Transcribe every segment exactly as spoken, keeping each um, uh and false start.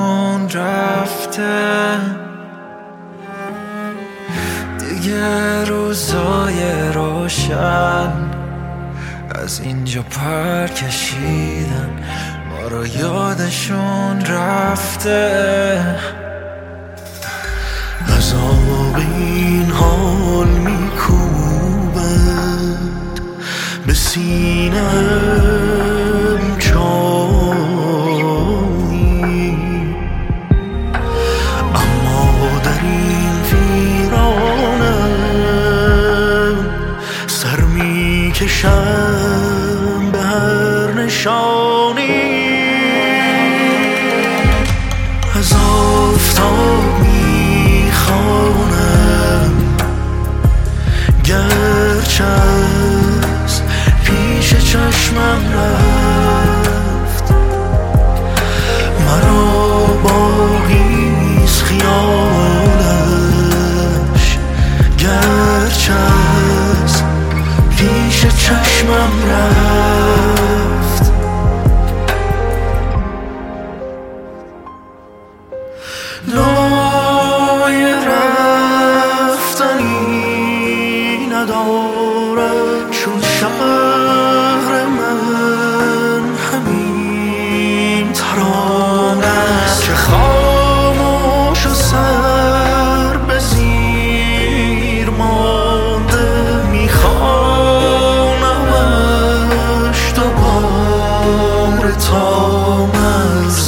یادشون رفته، دیگه روزای روشن از اینجا پر کشیدن، ما رو یادشون رفته. عذاب این حال میکوبد به سینه‌ام چایی، اما در این ویرانم سر میکشم به هر نشانی. از آفتاب میخوانم گرچه از پیش چشمم رفت، مرا باقی نیست خیالش، گرچه از پیش چشمم رفت. رای رفتنی ندارد چون شهر من همین ترانه است که خاموش و سر به زیر مانده، میخوانمش دوباره تا مرز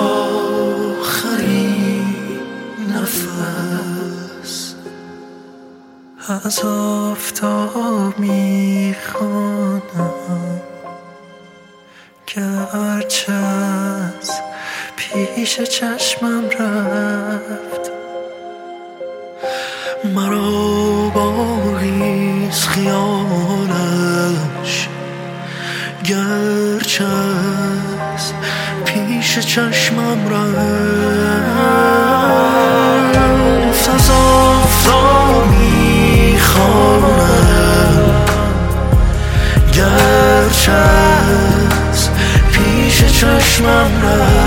نفس. از آفتاب میخوانم گرچه از پیش چشمم رفت، مرا باقیست خیالش، گرچه از پیش چشمم رفت. از آفتاب میخوانم گرچه از پیش چشمم رفت،